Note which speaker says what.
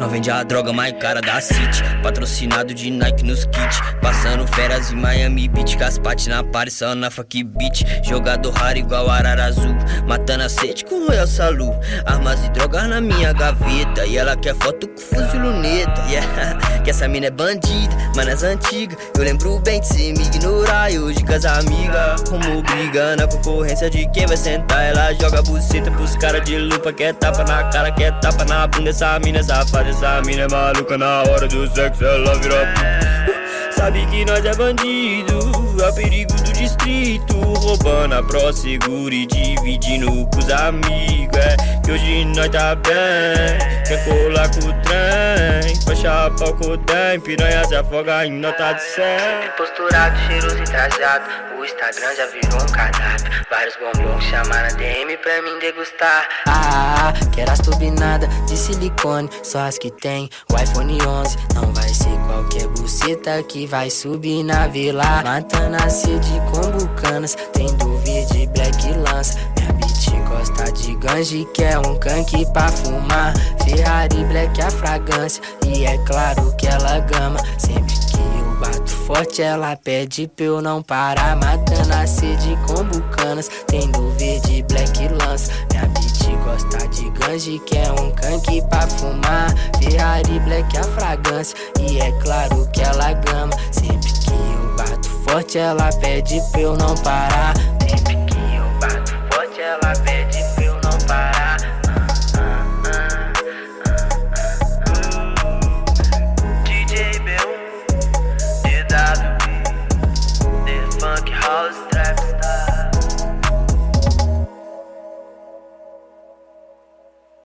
Speaker 1: vende a droga mais cara da City. Patrocinado de Nike nos kits. Passando férias em Miami Beach. Caspate na aparição na Funk Beach. Jogador raro igual Arara Azul. Matando a sede com Royal Salu. Armas e drogas na minha gaveta. E ela quer foto com fuzil luneta. Que essa mina é bandida, mas nas antigas. Eu lembro bem de cê me ignorar. E hoje com as amigas, como briga na concorrência de quem vai sentar. Ela joga buceta pros caras de lupa. Quer tapa na cara, quer tapa na bunda. Essa mina é safada, essa mina é maluca. Na hora do sexo ela vira sabe que nós é bandido, é perigo do distrito. Roubando a Pro Seguro e dividindo com os amigos. Que hoje nós tá bem, quer colar com o trem. Pra chapar com o trem, piranha se afoga em nota de 100.
Speaker 2: Posturado, cheiroso e trajado, o Instagram já virou um cardápio. Vários bombons chamaram a DM pra mim degustar.
Speaker 3: Quero as turbinadas de silicone, só as que tem o iPhone 11. Não vai ser qualquer buceta que vai subir na vila. Matando a sede com bucanas, tem dúvida de black lança. Minha bitch gosta de ganji, quer um canque pra fumar. Ferrari black a fragrância, e é claro que ela gama. Sempre que eu bato forte ela pede pra eu não parar. Matando a sede com bucanas, tem dúvida de black lança. Minha bitch gosta de ganji, quer um canque pra fumar. Ferrari black a fragrância, e é claro que ela gama. Sempre que eu bato forte ela pede pra eu não parar.